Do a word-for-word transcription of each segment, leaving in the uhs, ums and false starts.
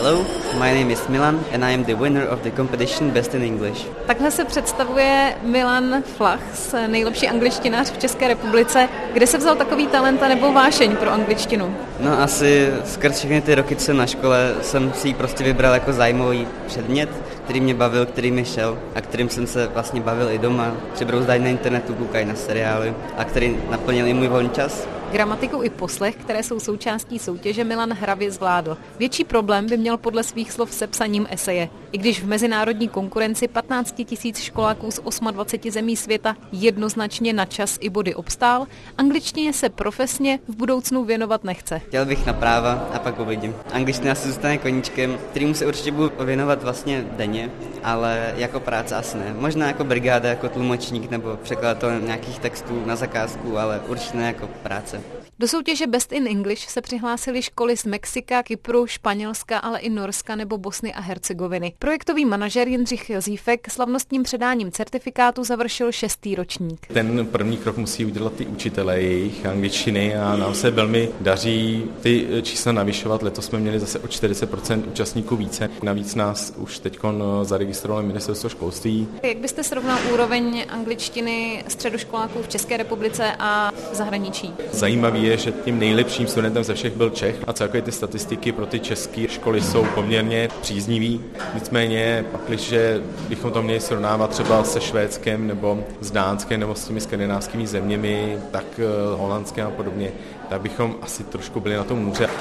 Hello, my name is Milan and I am the winner of the competition Best in English. Takhle se představuje Milan Flachs, nejlepší angličtinář v České republice. Kde se vzal takový talent nebo vášeň pro angličtinu? No asi skrz všechny ty roky, co jsem na škole, jsem si ji prostě vybral jako zájmový předmět, který mě bavil, který mi šel a kterým jsem se vlastně bavil i doma. Při brouzdání na internetu, koukají na seriály a který naplnil i můj volný čas. Gramatiku i poslech, které jsou součástí soutěže, Milan hravě zvládl. Větší problém by měl podle svých slov se psaním eseje. I když v mezinárodní konkurenci patnáct tisíc školáků z dvaceti osmi zemí světa jednoznačně na čas i body obstál, angličtině se profesně v budoucnu věnovat nechce. Chtěl bych na práva a pak uvidím. Angličtina asi zůstane koníčkem, kterýmu se určitě budu věnovat vlastně denně, ale jako práce asi ne. Možná jako brigáda, jako tlumočník nebo překladatel nějakých textů na zakázku, ale určitě ne jako práce. Do soutěže Best in English se přihlásily školy z Mexika, Kypru, Španělska, ale i Norska nebo Bosny a Hercegoviny. Projektový manažer Jindřich Jozífek slavnostním předáním certifikátu završil šestý ročník. Ten první krok musí udělat ty učitelé jejich angličtiny a nám se velmi daří ty čísla navyšovat. Letos jsme měli zase o čtyřicet procent účastníků více. Navíc nás už teďkon zaregistrovalo ministerstvo školství. Jak byste srovnal úroveň angličtiny středoškoláků v České republice a v zahraničí? Zajímavý je, že tím nejlepším studentem ze všech byl Čech a celkově ty statistiky pro ty české školy jsou poměrně příznivý. Nicméně, pakliže bychom to měli srovnávat třeba se Švédskem nebo s Dánskem nebo s těmi skandinávskými zeměmi, tak Holandskem a podobně, tak bychom asi trošku byli na tom hůře.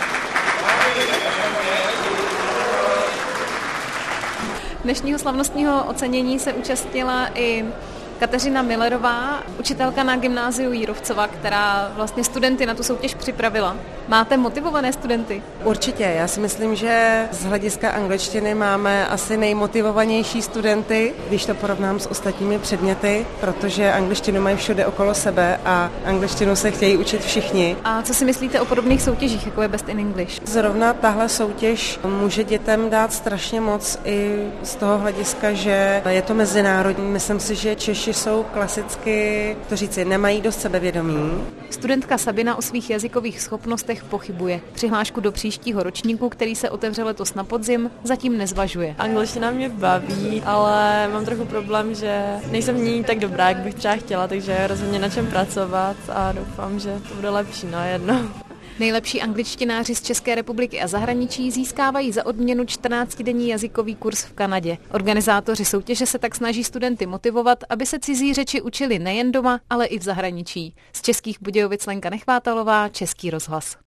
Dnešního slavnostního ocenění se účastnila i Kateřina Millerová, učitelka na gymnáziu Jírovcova, která vlastně studenty na tu soutěž připravila. Máte motivované studenty? Určitě, já si myslím, že z hlediska angličtiny máme asi nejmotivovanější studenty, když to porovnám s ostatními předměty, protože angličtinu mají všude okolo sebe a angličtinu se chtějí učit všichni. A co si myslíte o podobných soutěžích, jako je Best in English? Zrovna tahle soutěž může dětem dát strašně moc i z toho hlediska, že je to mezinárodní. Myslím si, že Češi jsou klasicky, to říci, nemají dost sebevědomí. Studentka Sabina o svých jazykových schopnostech pochybuje. Přihlášku do příštího ročníku, který se otevře letos na podzim, zatím nezvažuje. Angličtina mě baví, ale mám trochu problém, že nejsem v ní tak dobrá, jak bych třeba chtěla, takže rozhodně na čem pracovat a doufám, že to bude lepší na jedno. Nejlepší angličtináři z České republiky a zahraničí získávají za odměnu čtrnáctidenní jazykový kurz v Kanadě. Organizátoři soutěže se tak snaží studenty motivovat, aby se cizí řeči učili nejen doma, ale i v zahraničí. Z Českých Budějovic Lenka Nechvátalová, Český rozhlas.